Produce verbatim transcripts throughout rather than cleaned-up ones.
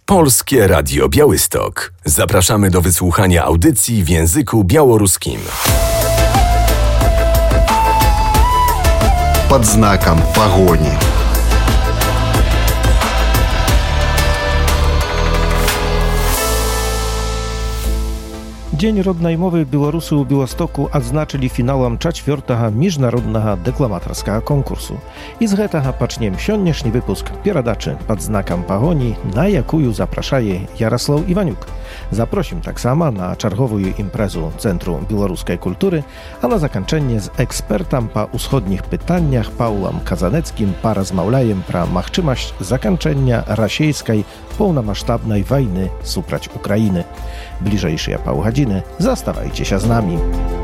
Polskie Radio Białystok. Zapraszamy do wysłuchania audycji w języku białoruskim. Под знаком погони. Dzień rodnej mowy Białorusi u Białostoku odznaczyli finałem czwartego międzynarodnego deklamatorskiego konkursu. I z tego paczniemy siądniejszy wypusk pieradaczy pod znakiem pogoni, na jakuju zapraszaje Jarosław Iwaniuk. Zaprosim tak samo na czerwową imprezu Centrum Białoruskiej Kultury, a na zakończenie z ekspertem po wschodnich pytaniach Paulem Kazaneckim porozmawiajem pra machczymaść zakończenia rosyjskiej pełnomasztabnej wojny suprać Ukrainy. Bliżejsze pół godziny. Zastawajcie się z nami.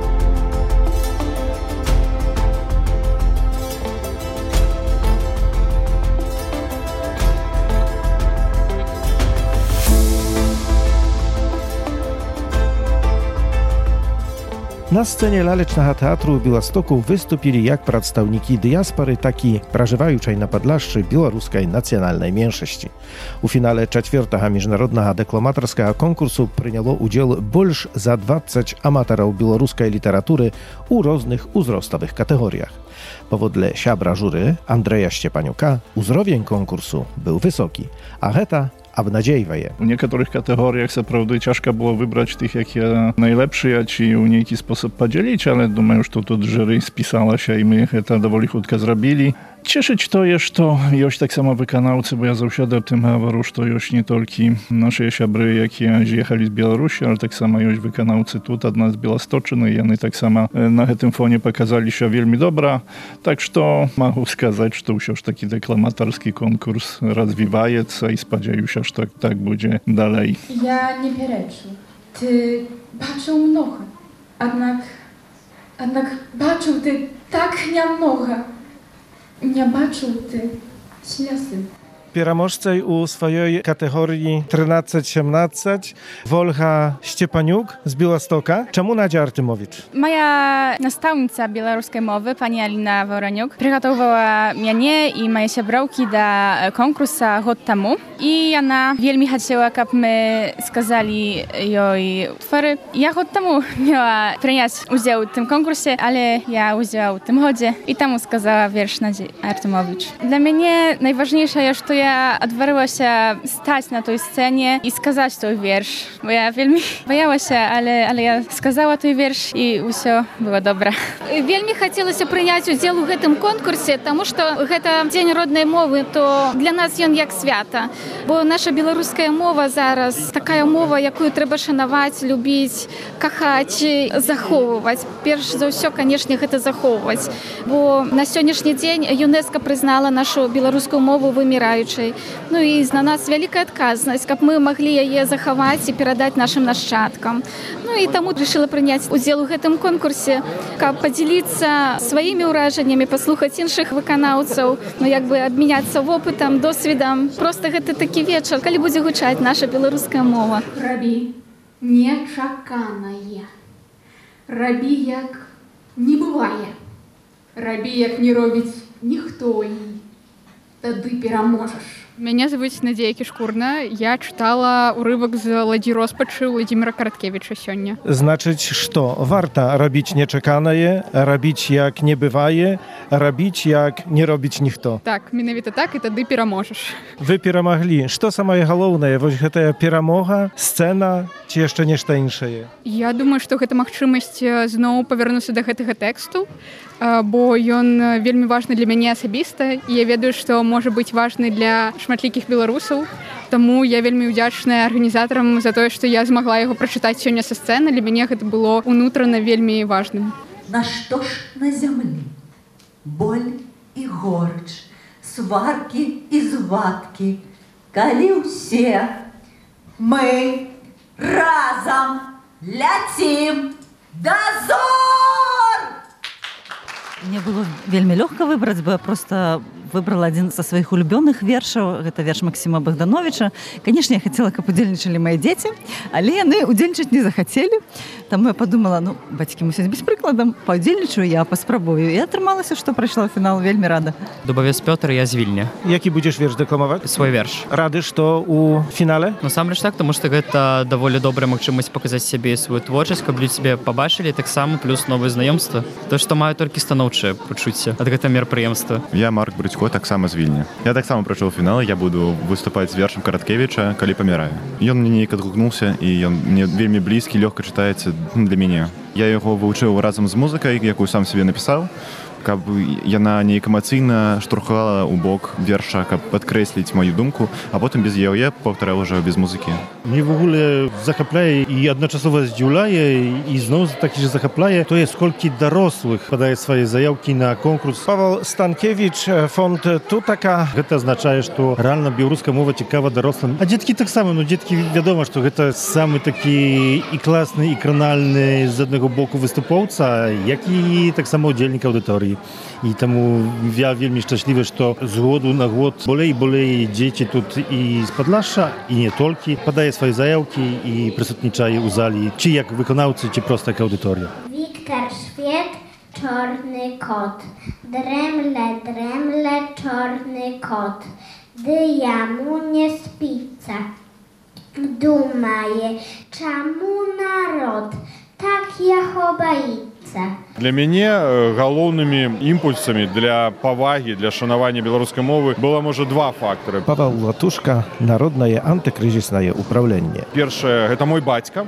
Na scenie lalecznego teatru w Białymstoku wystąpili jak przedstawniki diaspory, tak i prażywającej na Podlaszczy białoruskiej nacjonalnej mniejszości. U finale czwartego międzynarodnego deklamatorskiego konkursu przyjęło udział больше za dwadzieścia amatorów białoruskiej literatury u różnych wzrostowych kategoriach. Powodle siabra jury Andrzeja Szczepaniuka uzrowień konkursu był wysoki, a heta обнадзейвае. У некаторых катэгорыях сапраўды цяжка было выбраць тых, якія найлепшыя ці ў нейкі спосаб падзяліць, але думаю, што тут журы спісалася і мы гэта даволі хутка зрабілі. Cieszyć tое, што ёсць таксама выканаўцы, бо я заўсёды аб тым гавару, што ёсць не толькі нашыя сябры, якія з'ехалі з Беларусі, але таксама ёсць выканаўцы тут ад нас з Беласточыны, яны таксама на гэтым фоне паказаліся вельмі добра. Так што магу сказаць, што ўсё ж такі дэкламатарскі конкурс развіваецца і спадзяюся, што так будзе далей. Я не пярэчу. Ты бачыў многа. Аднак, аднак бачыў ты так нямнога. Nie baczył ty ślesy. Пераможцай у сваёй катэгорыі тринадцать семнадцать Wolga Szczepaniuk z Białegostoka. Czemu Nadzia Artymowicz? Moja nastavnica białoruskiej mowy, pani Alina Woroniuk, przygotowała mnie i moje siabrałki do konkursa rok temu. I ona wielmi chciała, abyśmy skazali jej utwory. Ja rok temu miała przyjąć udział w tym konkursie, ale ja udział w tym chodzie i tam skazała wiersz Nadzi Artymowicz. Dla mnie najważniejsze jest to, ja odważyła się stać na tej scenie i skazać ten wiersz, bo ja wielmi bałam się, ale, ale ja skazała ten wiersz i wszystko było dobre. Wielmi chciało przyjąć udział w tym konkursie, потому что это Dzień Rodnej Mowy, to dla nas on jak święto, bo nasza białoruska mowa zaraz taka mowa, jaką trzeba szanować, lubić, kochać, zachowywać. Pierwsze za wszystko, конечно, to zachowywać, bo na dzisiejszy dzień UNESCO przyznała naszą białoruską mowę wymierającą. Ну і на нас вялікая адказнасць, каб мы маглі яе захаваць і перадаць нашым нашчадкам. Ну і таму вырашыла прыняць удзел у гэтым конкурсе, каб падзяліцца сваімі ўражаннямі, паслухаць іншых выканаўцаў, ну як бы абмяняцца вопытам, досведам. Проста гэта такі вечар, калі будзе гучаць наша беларуская мова. Рабі нечаканае. Рабі як не бывае. Рабі як не робіць ніхто і тады пераможаш. Меня зовут Надзея Кішкурна. Я читала урывок з «Ладзі роспачы» Владимира Караткевича сёння. Значыць, што варта рабіць нечаканае, рабіць як не бывае, рабіць як не робіць ніхто. Так, менавіта так, і тады пераможаш. Вы перамаглі. Што самае галоўнае? Вось гэтая перамога, сцэна ці яшчэ нешта іншае? Я думаю, што гэта магчымасць зноў павярнуцца да гэтага тэксту, бо ён вельмі важны для мяне асабіста, і я ведаю, што можа быць важны для шматлікіх беларусаў. Таму я вельмі ўдзячная арганізатарам за тое, што я змагла яго прачытаць сёння са сцэны. Для мяне гэта было ўнутрана вельмі важным. На што ж на зямлі? Боль і горыч, сваркі і звадкі, калі ўсе мы разам ляцім да зор! Мне было вельмі лёгка выбраць, бо я проста выбрала один со своих улюбленных вершаў, гэта верш Максима Богдановича. Конечно, я хотела, каб удзельнічалі мои дети, але яны удзельнічаць не захацелі. Таму я подумала, ну, бацькі мусяць быць прыкладам, паўдзельнічаю, я паспрабую. І атрымалася, што прайшла фінал, вельмі рада. Дубавец Пётр, я з Вільні. Які будзеш верш дэкламаваць? Свой верш. Рады, што у фінале? Насамрэч так, таму што гэта даволі добрая магчымасць паказаць сябе і сваю творчасць, каб людзі цябе пабачылі, таксама плюс новыя знаёмствы. То, што маю толькі станоўчыя пачуцці ад гэта мерапрыемства. Я Марк Брыцько, таксама з Вільні. Я таксама прайшоў фінал, я буду выступаць з вершам Караткевіча «Калі паміраю». Ён мне неяк адгукнуўся, і ён мне вельмі блізкі, лёгка чытаецца для мяне. Я яго вывучыў разам з музыкай, якую сам сабе напісаў, каб яна неяк эмацыйна штурхала ў бок верша, каб падкрэсліць маю думку, а потым без яе паўтараў ужо без музыкі. Mnie w ogóle захапляе i jednocześnie zdziwilaje i znowu taki же захапляе to jest сколько dorosłych podaje swoje zajawki na konkurs. Paweł Stankiewicz, fond tu taka. To oznacza, że realna białoruska mowa ciekawa dorosłym. A dzieci tak samo, no dzieci wiadomo, że to samy taki i klasny, i kronalny z jednego boku wystupowca, jak i tak samo udzielnik audytorii. I temu ja wielmi szczęśliwy, że z głodu na głód bolej, bolej dzieci tu i z Podlasza, i nie tylko. Podaje swoje zajawki i przysutniczaje u zali, czy jak wykonawcy, czy prosto jak audytoria. Wiktor Szwiet, czarny kot. Dremle, dremle, czarny kot. Dy ja mu nie spica. Думає, чаму народ так яго баіцца? Для мяне галоўнымі імпульсамі для павагі, для шанавання беларускай мовы было, можа, два фактары. Павел Латушка, народнае антыкрызіснае ўпраўленне. Першае, гэта мой бацька,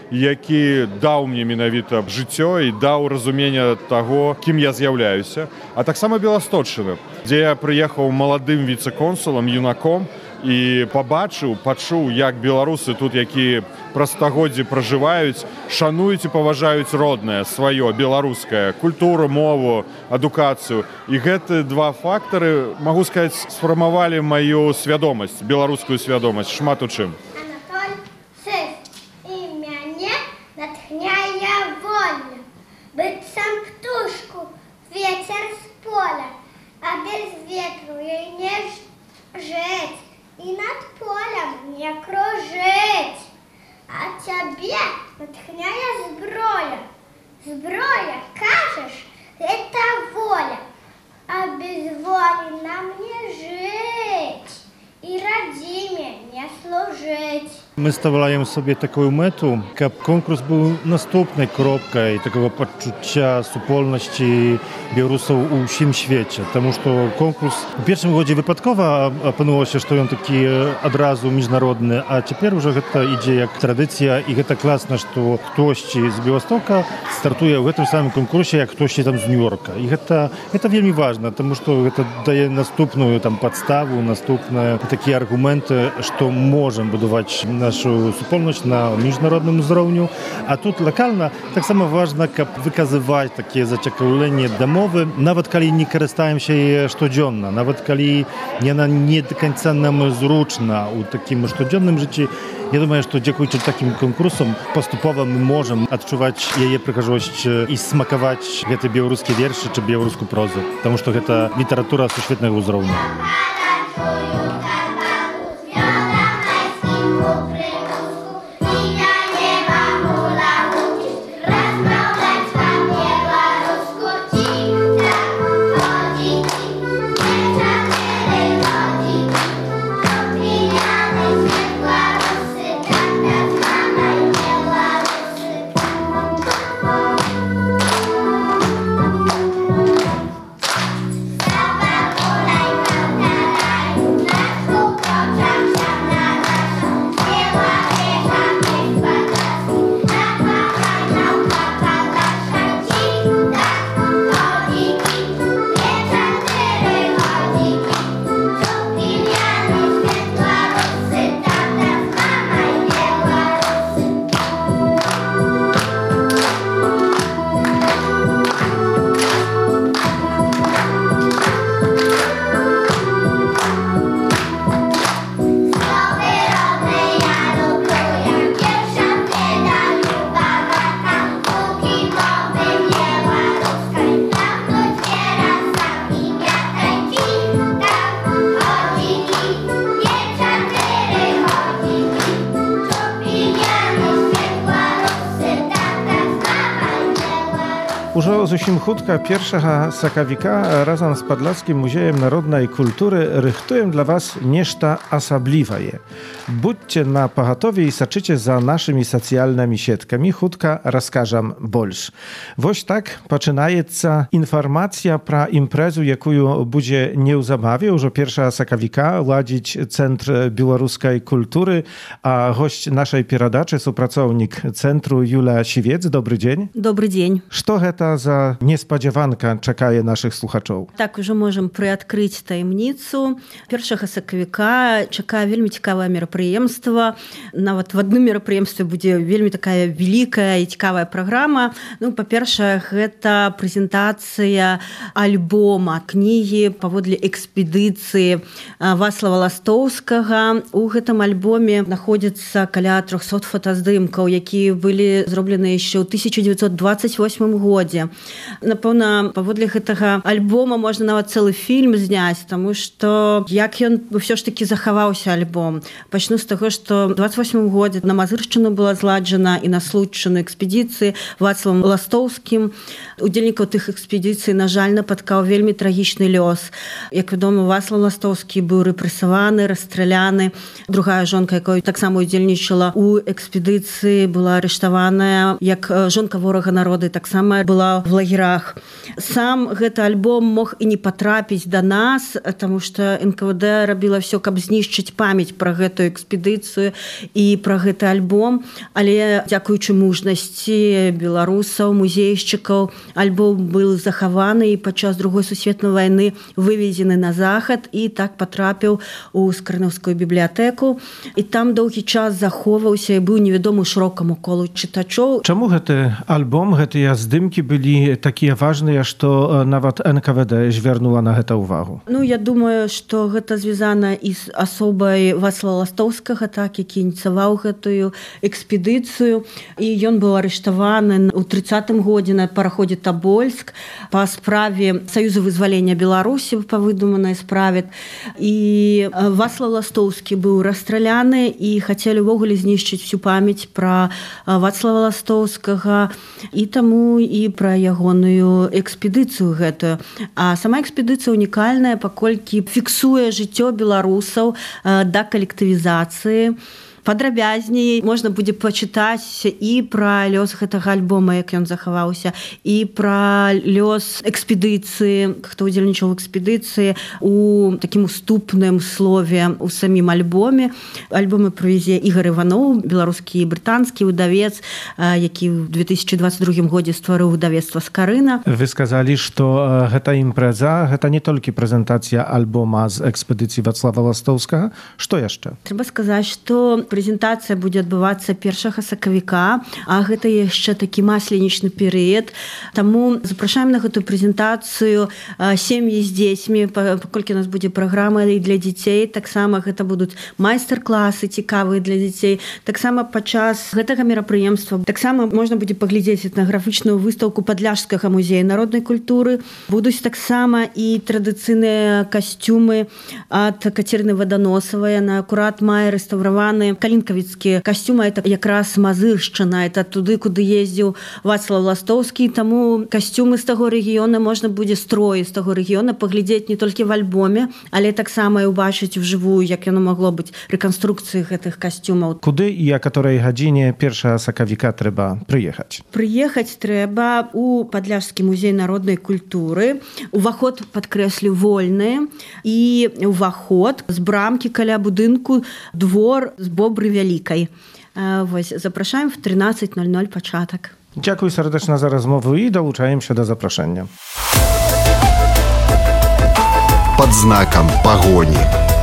які даў мне менавіта жыццё і даў разуменне таго, кім я з'яўляюся. А таксама Беласточчына, дзе я прыехаў маладым віцэ-консулам, юнаком, і пабачыў, пачуў, як беларусы тут, якія праз стагоддзі пражываюць, шануюць і паважаюць роднае, сваё, беларускае, культуру, мову, адукацыю. І гэты два фактары, магу сказаць, сфармавалі маю свядомасць, беларускую свядомасць, шмат у чым. Анатоль Сыс, і мяне натхняе воля, быццам птушку, ветер з поля, а без ветру ёй не жыць. І над полем не кружить, а тебе натхняє зброя. Зброя, кажеш, это воля, а без воли нам не жить и родиме не служить. My stawiamy sobie taką metę, aby konkurs był następną kropką takiego poczucia supolności Białorusów u wszystkim świecie. Потому что konkurs w pierwszym godzie wypadkowo опынło się, że on taki od razu międzynarodny, a teraz już to idzie jak tradycja i to klasne, że ktoś z Białostoka startuje w tym samym konkursie, jak ktoś tam z New Yorka. I to to bardzo ważne, потому что to daje następną tam podstawę, następne takie argumenty, że możemy budować naszą supolność na międzynarodnym uzrowniu, a tu lokalna tak samo ważna, jak wykazywać takie zaciekawienie domowe, nawet kiedy nie korzystają się je codziennie, nawet kiedy ona nie do końca nam zrучна u takim codziennym życiu. Ja думаю, że dzięki takim konkursom postupowo my możemy odczuwać jej przychozłość i smakować te białoruskie wiersze czy białoruską prozę, потому что это literatura świetnego uzrownia. Zabaw, ulaj, Уже зусім хутка першага сакавіка разам з Падлацкім музеем народнай культуры рыхтуем для вас нешта асаблівае. Будьце на пагатове і сачыце за нашымі сацыяльнымі сеткамі, хутка раскажам больш. Вось так пачынаецца інфармацыя пра імпрэзу, якую будзе неўзабаве, ўжо першага сакавіка ладзіць Цэнтр беларускай культуры, а госць нашай перадачы супрацоўнік цэнтру Юля Сівец. Добры дзень. Добрый дзень. Што гэта за неспадзяванка чакае нашых слухачоў? Так, уже можам прыадкрыць таямніцу. Першага сакавіка чакае вельмі цікавае мерапрыемства. Нават в адным мерапрыемстве будзе вельмі такая вялікая і цікавая праграма. Ну, па-першае, гэта прэзентацыя альбома, кнігі паводле экспедыцыі Вацлава Ластоўскага. У гэтым альбоме знаходзіцца каля трохсот фотаздымкаў, якія былі зроблены яшчэ ў тысяча дзевяцьсот дваццаць восьмым годзе. Напэўна, паводле гэтага альбома можна нават цэлы фільм зняць, таму што як ён ўсё ж такі захаваўся альбом. Пачну з таго, што ў дваццаць восьмым годзе на Мазыршчыну была зладжана і на Случчыну экспедыцыі Вацлавам Ластоўскім. Удзельнікаў тых экспедыцый, на жаль, напаткаў вельмі трагічны лёс. Як вядома, Вацлав Ластоўскі быў рэпрэсаваны, расстраляны. Другая жонка, якая таксама удзельнічала у экспедыцыі, была арыштаваная як жонка ворага народа, таксама была в лагерах. Сам гэты альбом мог і не патрапіць да нас, таму што эн ка вэ дэ рабіла ўсё, каб знішчыць памяць пра гэтую экспедыцыю і пра гэты альбом, але дзякуючы мужнасці беларусаў, музейшчыкаў, альбом быў захаваны і падчас другой сусветнай вайны вывезены на захад і так патрапіў у Скарнаўскую бібліятэку. І там доўгі час захоўваўся і быў невядомы шырокаму колу чытачоў. Чаму гэты альбом, гэтыя здымкі былі такія важныя, што нават эн ка вэ дэ звярнула на гэта ўвагу? Ну, я думаю, што гэта звязана і з асобай Вацлава Ластоўскага, так, які ініцыяваў гэтую экспедыцыю. І ён быў арыштаваны ў трыццатым годзе на параходзе Табольск па справе Саюза вызвалення Беларусі, па выдуманай справе. І Вацлав Ластоўскі быў расстраляны і хацелі ўвогуле знішчыць всю памяць пра Вацлава Ластоўскага і таму і пра ягоную экспедыцыю гэтую. А сама экспедыцыя унікальная, паколькі фіксуе жыццё беларусаў да калектывізацыі. Падрабязней можна будзе пачытаць і пра лёс гэтага альбома, як ён захаваўся, і пра лёс экспедыцыі, хто ўдзельнічаў у экспедыцыі у такім уступным слове у самім альбоме. Альбомы прывязе Ігар Іваноў, беларускі і брытанскі выдавец, які ў две тысячы дваццаць другім годзе стварыў выдавецтва Скарына. Вы сказалі, што гэта імпрэза, гэта не толькі прэзентацыя альбома з экспедыцыі Вацлава Ластоўскага. Што яшчэ? Трэба сказаць, што прэзентацыя будзе адбывацца першага сакавіка, а гэта яшчэ такі масленічны перыяд. Таму запрашаем на гэтую прэзентацыю сем'і з дзецьмі, паколькі у нас будзе праграма і для дзяцей. Таксама гэта будуць майстар-класы цікавыя для дзяцей. Таксама падчас гэтага мерапрыемства таксама можна будзе паглядзець этнаграфічную выстаўку Падляшскага музея народнай культуры. Будуць таксама і традыцыйныя касцюмы ад Кацерыны Ваданосавай. Яна акурат мае рэстаўраваны калінкавіцкія касцюмы. Это якраз Мазыршчына, это туды, куды ездзіў Вацлав Ластоўскі. Таму касцюмы з таго рэгіёна можна будзе строі з таго рэгіёна паглядзець не толькі в альбоме, але таксама і ўбачыць вжывую, як яно магло быць рэканструкцыі гэтых касцюмаў. Куды і а каторай гадзіне першага сакавіка трэба прыехаць? Прыехаць трэба у Падляшскі музей народнай культуры. Уваход, падкрэслю, вольны. І уваход з брамкі каля будынку двор з Бобры Вялікай. Вось, запрашаем в тринадцать ноль ноль пачатак. Дзякуй сардэчна за размову і далучаемся да запрашэння. Пад знакам пагоні.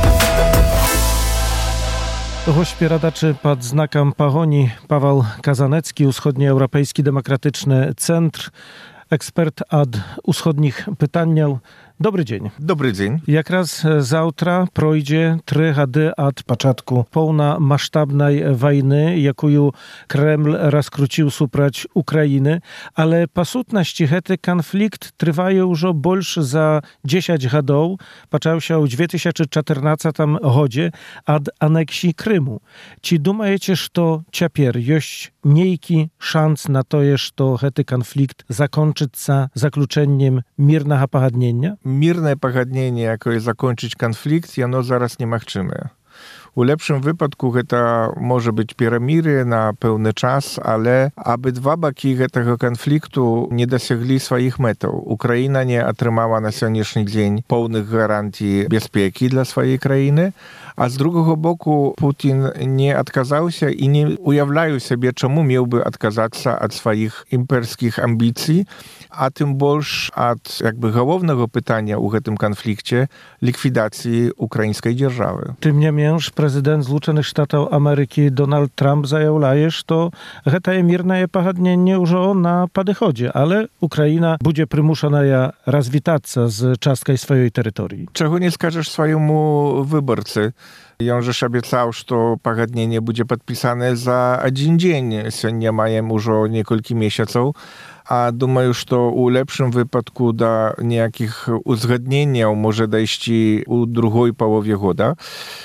Гоść перадачы пад знакам пагоні Павал Казанецкі, Усходнееўрапейскі дэмакратычны цэнтр, эксперт ад усходніх пытанняў. Добрый дзень. Добрый дзень. Якраз заўтра пройдзе тры гады ад пачатку поўнамаштабнай вайны, якую Крэмль раскруціў супраць Украіны, але па сутнасці гэты канфлікт трывае ўжо больш за дзесяць гадоў, пачаўся ў две тысячы чатырнаццатым годзе ад анексіі Крыму. Ці думаеце, што цяпер ёсць niejki szans na to, że hety konflikt zakończyться zakljuczeniem mirnego pogadnienia? Mirne pogadnienie, jako je zakończyć konflikt, jano zaraz niemachczyme. U lepszym wypadku to może być peremiry na pełny czas, ale aby dwa baki tego konfliktu nie dosięgli swoich metów. Ukraina nie otrzymała na dzisiejszy dzień pełnych gwarancji bezpieki dla swojej krainy, a z drugiego boku Putin nie odkazał się i nie ujawniał sobie, czemu miałby odkazać się od swoich imperskich ambicji, a tym bardziej od jakby głównego pytania u tym konflikcie likwidacji ukraińskiej державy. Tym niemniej prezydent Zjednoczonych Stanów Ameryki Donald Trump zajawlaje, że heta mirne pogadnienie już na podchodzie, ale Ukraina będzie przymuszona ja rozwitać się z częścią swojej terytorii. Czego nie skażesz swojemu wyborcy? I on już obiecał, że pogadnienie będzie podpisane za jeden dzień. Сегодня mają już kilka miesięcy. A думаю, что у lepszym wypadku do nejakих uzgodnień może dojść u drugiej połowie года.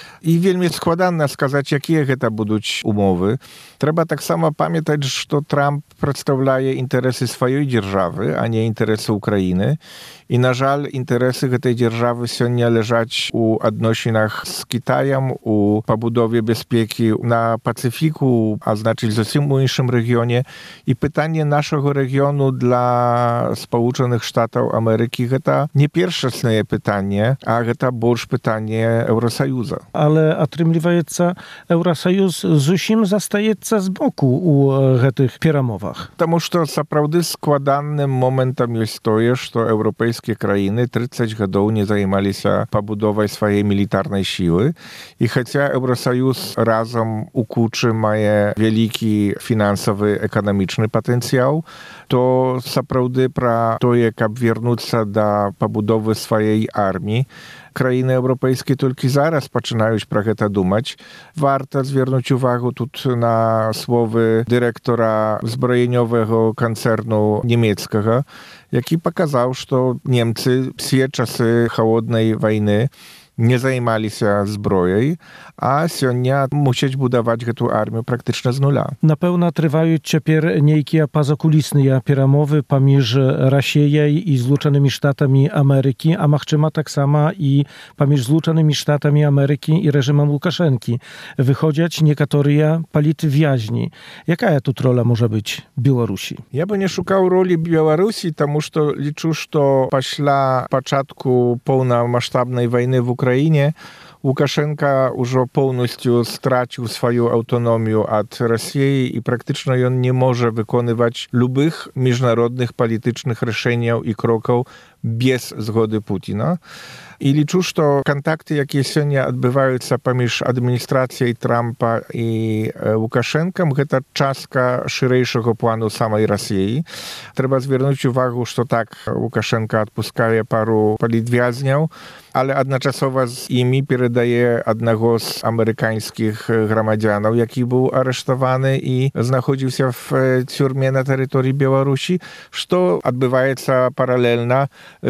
I wielmi składane skazać, jakie to będą umowy. Trzeba tak samo pamiętać, że Trump przedstawia interesy swojej державy, a nie interesy Ukrainy. I na żal interesy tej державy сегодня leżać u odnosinach z Kitajem, u pobudowie bezpieki na Pacyfiku, a znaczy zupełnie w innym regionie. I pytanie naszego regionu dla Zjednoczonych Stanów Ameryki to nie pierwsze pytanie, a to bardziej pytanie Eurosojuza. Ale отрымліваецца Eurosоюз зусім застаецца з боку у гэтых перамовах. Таму што сапраўды складаным моментам ёсць тое, што еўрапейскія краіны тридцать гадоў не займаліся пабудовай сваёй мілітарнай сілы. І хаця Евросоюз разам у кучы мае вялікі фінансавы эканамічны патэнцыял, то сапраўды пра тое, каб вернуцца да пабудовы сваёй арміі, krainy europejskie tylko zaraz zaczynają про гэта думać. Warto zwrócić uwagę тут na słowy dyrektora zbrojeniowego koncernu niemieckiego, jaki pokazał, że Niemcy все czasy chłodnej wojny nie zajmali się zbroją, a сегодня musieć budować tę armię praktycznie z nula. Na pewno trwają ciepер niejkie pazokulisne перамовы pomiędzy Rosją i Zjednoczonymi Stanami Ameryki, a machczyma tak samo i pomiędzy Zjednoczonymi Stanami Ameryki i reżimem Łukaszenki. Wychodzić niektóre politwiaźni. Jaka tu rola może być Białorusi? Ja by nie szukał roli Białorusi, тому что liczę, że після początku pełnomasztabnej wojny w Ukrainie Ukrainie Łukaszenka już pełnością stracił swoją autonomię od Rosji i praktycznie on nie może wykonywać lubych międzynarodnych politycznych rozwiązań i kroków bez zgody Putina. I liczę, że kontakty, jakie сегодня odbywają się pomiędzy administracją Trumpa i Łukaszenką, to częstka szerszego planu samej Rosji. Trzeba zwrócić uwagę, że tak Łukaszenka odpuszcza paru politwiaźniów, ale jednocześnie z nimi переdaje jednego z amerykańskich gromadzianów, jaki był aresztowany i znajdował się w ciurmie na terytorium Białorusi, co odbywa się paralelnie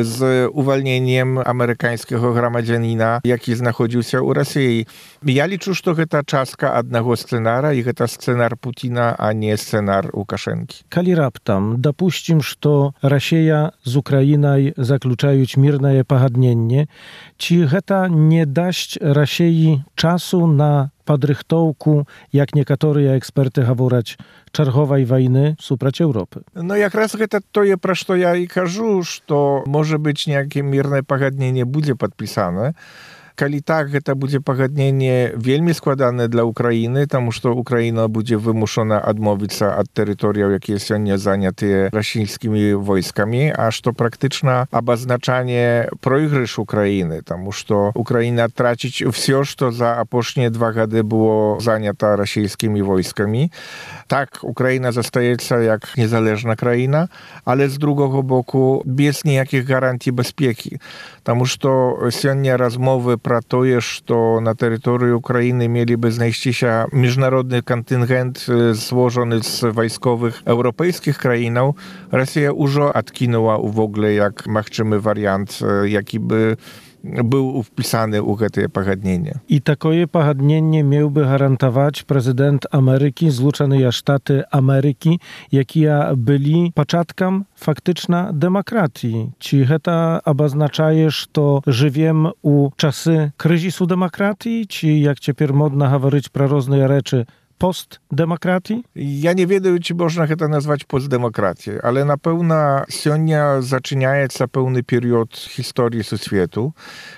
z uwolnieniem amerykańskiego gromadzianina, jaki znajdował się u Rosji. Ja liczę, że to częstka jednego scenara i to scenar Putina, a nie scenar Łukaszenki. Kali raptam dopuścim, że Rosja z Ukrainą zakluczają mirne pogadnienie, czy to nie daść Rosji czasu na podrychtowku, jak niektóre eksperty mówią, czerwowej wojny suprać Europy? No jak raz to to je, про что ja i кажу, że może być niejakie mirne pogadnienie będzie podpisane. Kali tak, to będzie pogadnienie wielmi składane dla Ukrainy, тому że Ukraina będzie wymuszona odmówić się od terytoriów, jakie są zajęte rosyjskimi wojskami, a to praktyczne oznaczanie przegryszu Ukrainy, тому że Ukraina tracić wszystko, co za ostatnie dwa lata było zajęte rosyjskimi wojskami. Tak, Ukraina zostaje jak niezależna kraina, ale z drugiego boku bez niejakich gwarancji bezpieki. Тому że сегодня rozmowy про то, że na terytorium Ukrainy mieliby znaleźć się międzynarodny kontyngent złożony z wojskowych europejskich krainów, Rosja już odkinęła w ogóle jak możliwy wariant, jaki by był wpisany u гэтае пагадненне. I такое пагадненне miał by gwarantować prezydent Ameryki, Zjednoczone Sztaty Ameryki, jakія byli początkiem faktyczna demokracji. Czy to oznacza, że żyjemy u czasy kryzysu demokracji, czy jak teraz modno mówić про różne rzeczy, postdemokratii? Ja nie wiem, czy można to nazwać postdemokracją, ale na pewno сегодня zaczynaється pełny period historii świata,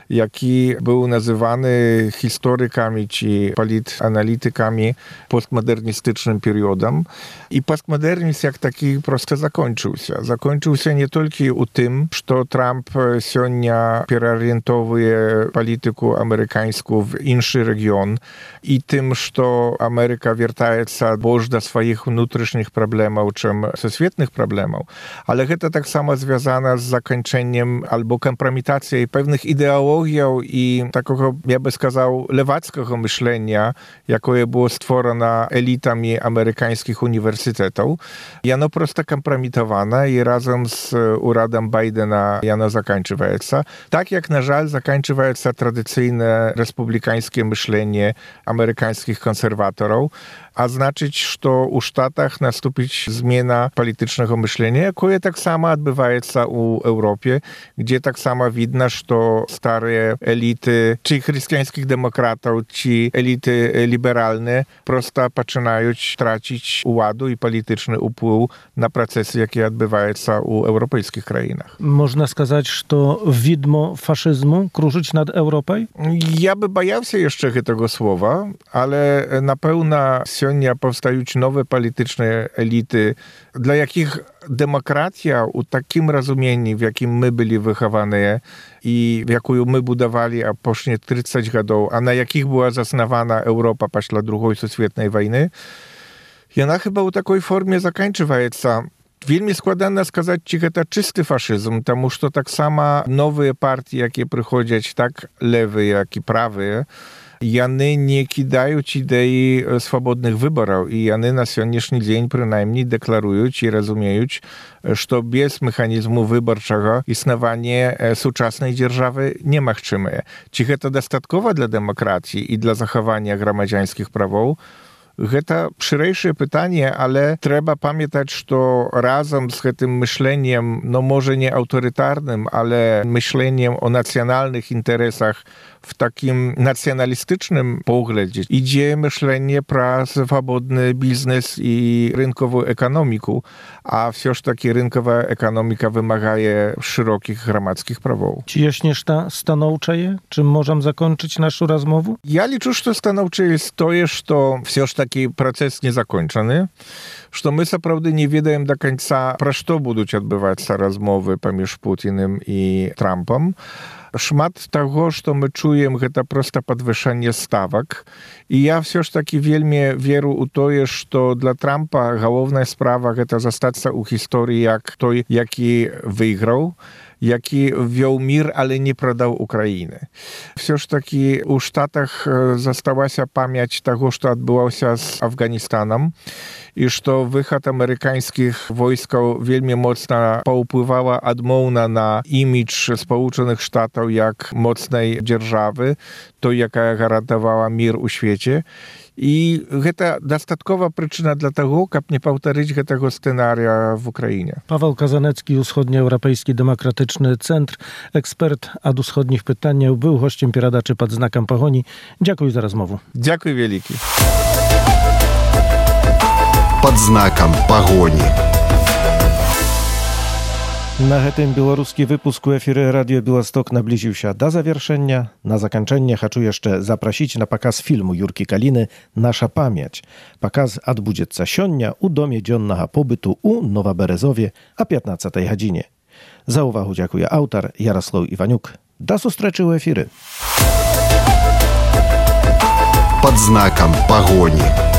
jaki był nazywany historykami czy politanalitykami postmodernistycznym periodem. I postmodernizm jak taki prosto zakończył się. Zakończył się nie tylko u tym, że Trump сегодня переorientowuje politykę amerykańską w inny region i tym, że Ameryka wracaється больше do swoich wewnętrznych problemów, czym światnych problemów, ale to tak samo związane z zakończeniem albo kompromitacją pewnych ideologii i takiego, ja bym сказał, lewackiego myślenia, jakie było stworzone elitami amerykańskich uniwersytetów. Jano prosto kompromitowane i razem z uradem Bidena jano zakończywaється. Tak jak na żal zakończywaється tradycyjne republikańskie myślenie amerykańskich konserwatorów, a znaczyć, że u Stanach nastąpić zmiana politycznego myślenia, jakie tak samo odbywa się u Europie, gdzie tak samo widno, że stare elity, czy chrześcijańskich demokratów, czy elity liberalne, prosto zaczynają tracić ładu i polityczny wpływ na procesy, jakie odbywają się u europejskich krajach. Można сказać, że widmo faszyzmu krążyć nad Europą? Ja by bał się jeszcze tego słowa, ale na pewno сегодня powstają nowe polityczne elity, dla jakich demokracja u takim rozumieniu, w jakim my byli wychowani i w jaką my budowali a pocznie trzydzieści lat, a na jakich była zasnowana Europa после drugiej światowej wojny, ona chyba u takiej formie zakończywaється. Wielmi składane сказать, czy to czysty faszyzm, тому że tak samo nowe partie, jakie przychodzą, tak lewe, jak i prawe, Jany nie kidają idei swobodnych wyborów i jany na dzisiejszy dzień przynajmniej deklarują i rozumieją, że bez mechanizmu wyborczego istnienie współczesnej держawy niemożliwe. Czy to dostatkowo dla demokracji i dla zachowania gromadziańskich prawów? To szersze pytanie, ale trzeba pamiętać, że razem z tym myśleniem, no może nie autorytarnym, ale myśleniem o nacjonalnych interesach w takim nacjonalistycznym poglądzie idzie myślenie pro swobodny biznes i rynkową ekonomikę, a wciąż taki rynkowa ekonomika wymaga szerokich gromadskich prawów. Czy jaśnież ta stanowcza je? Czym możemy zakończyć naszą rozmowę? Ja liczę, że stanowcze jest to, że wciąż taki proces niezakończony, że my naprawdę nie wiemy do końca, pro co będą odbywać się rozmowy pomiędzy Putinem i Trumpem. Szmat tego, że my czujemy, to prosto podwyższenie stawek. I ja wciąż taki wielmie wierzę u to, że dla Trumpa główna sprawa to zostać u historii jak той, jaki wygrał, jaki wziął mir, ale nie prodał Ukrainy. Wciąż taki u Stanach została się pamięć tego, co odbyło się z Afganistanem i że wychod amerykańskich wojsk wielmi mocno poupływała odmowna na imidż Zjednoczonych Sztatów jak mocnej держawy, to jaka gwarantowała mir u świecie. I to dostatkowa przyczyna dla tego, żeby nie powtórzyć tego scenaria w Ukrainie. Paweł Kazanecki, Wschodnioeuropejski Demokratyczny Centr, ekspert od wschodnich pytań, był gościem Pieradaczy pod znakiem Pahoni. Dziękuję za rozmowę. Dziękuję wielki. Pod znakiem Pahoni. Na tym białoruski wypusк u efiry Radio Białystok nabliżył się do zawieszenia. Na zakończenie chcę jeszcze zaprosić na pokaz filmu Jurki Kaliny Nasza Pamięć. Pokaz odbędzie się siądnia u Domie Dziennego Pobytu u Nowa Berezowie o piętnastej godzinie. Za uwagę dziękuję autor Jarosław Iwaniuk. Do zobaczenia u efiry. Pod znakiem Pahoni.